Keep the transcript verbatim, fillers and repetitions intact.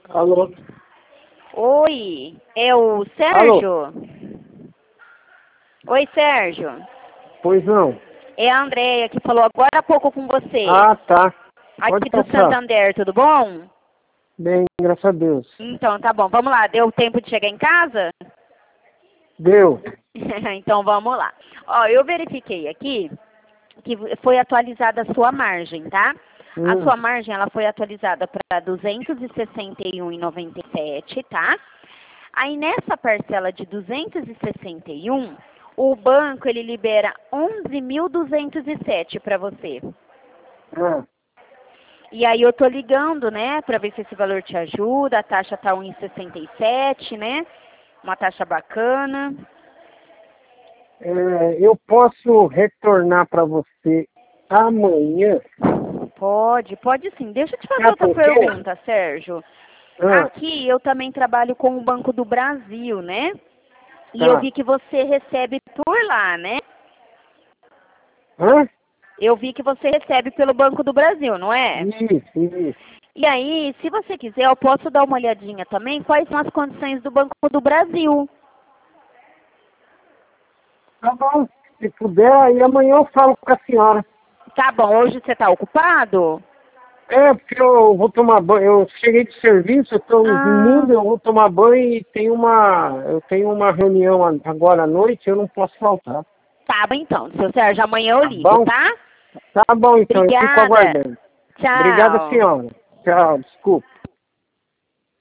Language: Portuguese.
Alô? Oi, é o Sérgio? Oi, Sérgio. Pois não. É a Andréia que falou agora há pouco com você. Ah, tá. Pode Aqui do passar. Santander, tudo bom? Bem, graças a Deus. Então, tá bom. Vamos lá. Deu tempo de chegar em casa? Deu. Então, vamos lá. Ó, eu verifiquei aqui que foi atualizada a sua margem, tá? A Hum. sua margem, ela foi atualizada para duzentos e sessenta e um reais e noventa e sete centavos, tá? Aí, nessa parcela de duzentos e sessenta e um, o banco, ele libera onze mil duzentos e sete para você. Ah. E aí, eu tô ligando, né, para ver se esse valor te ajuda. A taxa tá um real e sessenta e sete, né? Uma taxa bacana. É, eu posso retornar para você amanhã? Pode, pode sim. Deixa eu te fazer Ah, outra por quê? pergunta, Sérgio. Ah, Aqui eu também trabalho com o Banco do Brasil, né? E eu tá. vi que você recebe por lá, né? Hã? Eu vi que você recebe pelo Banco do Brasil, não é? Isso, isso. E aí, se você quiser, eu posso dar uma olhadinha também quais são as condições do Banco do Brasil. Tá bom. Se puder, aí amanhã eu falo com a senhora. Tá bom, hoje você está ocupado? É, porque eu vou tomar banho. Eu cheguei de serviço, eu estou Ah, imundo, eu vou tomar banho e tem uma, eu tenho uma reunião a- agora à noite, eu não posso faltar. tá bom então, seu Sérgio, amanhã eu Tá ligo, bom? tá? Tá bom, então, eu fico Obrigada. aguardando. Obrigada, Tchau. senhora. Tchau, desculpa.